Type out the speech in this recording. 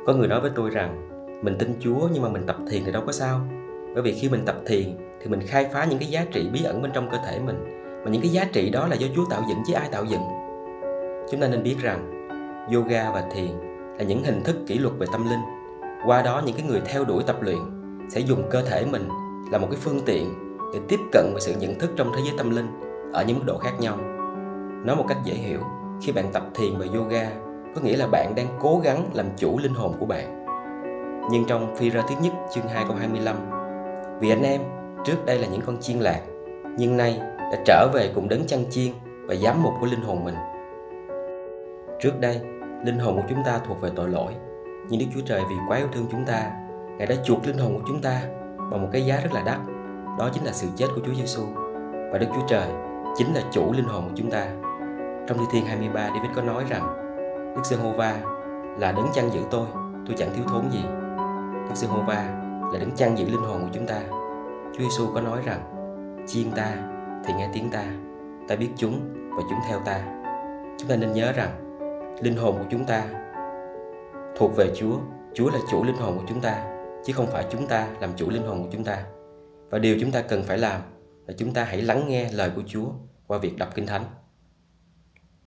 Có người nói với tôi rằng mình tin Chúa nhưng mà mình tập thiền thì đâu có sao. Bởi vì khi mình tập thiền thì mình khai phá những cái giá trị bí ẩn bên trong cơ thể mình. Mà những cái giá trị đó là do Chúa tạo dựng chứ ai tạo dựng. Chúng ta nên biết rằng yoga và thiền là những hình thức kỷ luật về tâm linh. Qua đó những cái người theo đuổi tập luyện sẽ dùng cơ thể mình là một cái phương tiện để tiếp cận với sự nhận thức trong thế giới tâm linh ở những mức độ khác nhau. Nói một cách dễ hiểu, khi bạn tập thiền và yoga có nghĩa là bạn đang cố gắng làm chủ linh hồn của bạn. Nhưng trong Phi-rơ thứ nhất chương 2 câu 25, vì anh em trước đây là những con chiên lạc, nhưng nay đã trở về cùng đấng chăn chiên và giám mục của linh hồn mình. Trước đây, linh hồn của chúng ta thuộc về tội lỗi, nhưng Đức Chúa Trời vì quá yêu thương chúng ta, Ngài đã chuộc linh hồn của chúng ta bằng một cái giá rất là đắt. Đó chính là sự chết của Chúa Giêsu. Và Đức Chúa Trời chính là chủ linh hồn của chúng ta. Trong Thi Thiên 23, David có nói rằng Đức Giê-hô-va là đấng chăn giữ tôi chẳng thiếu thốn gì. Đức Giê-hô-va là đấng chăn giữ linh hồn của chúng ta. Chúa Giêsu có nói rằng chiên ta thì nghe tiếng ta, ta biết chúng và chúng theo ta. Chúng ta nên nhớ rằng linh hồn của chúng ta thuộc về Chúa. Chúa là chủ linh hồn của chúng ta, chứ không phải chúng ta làm chủ linh hồn của chúng ta. Và điều chúng ta cần phải làm là chúng ta hãy lắng nghe lời của Chúa qua việc đọc Kinh Thánh.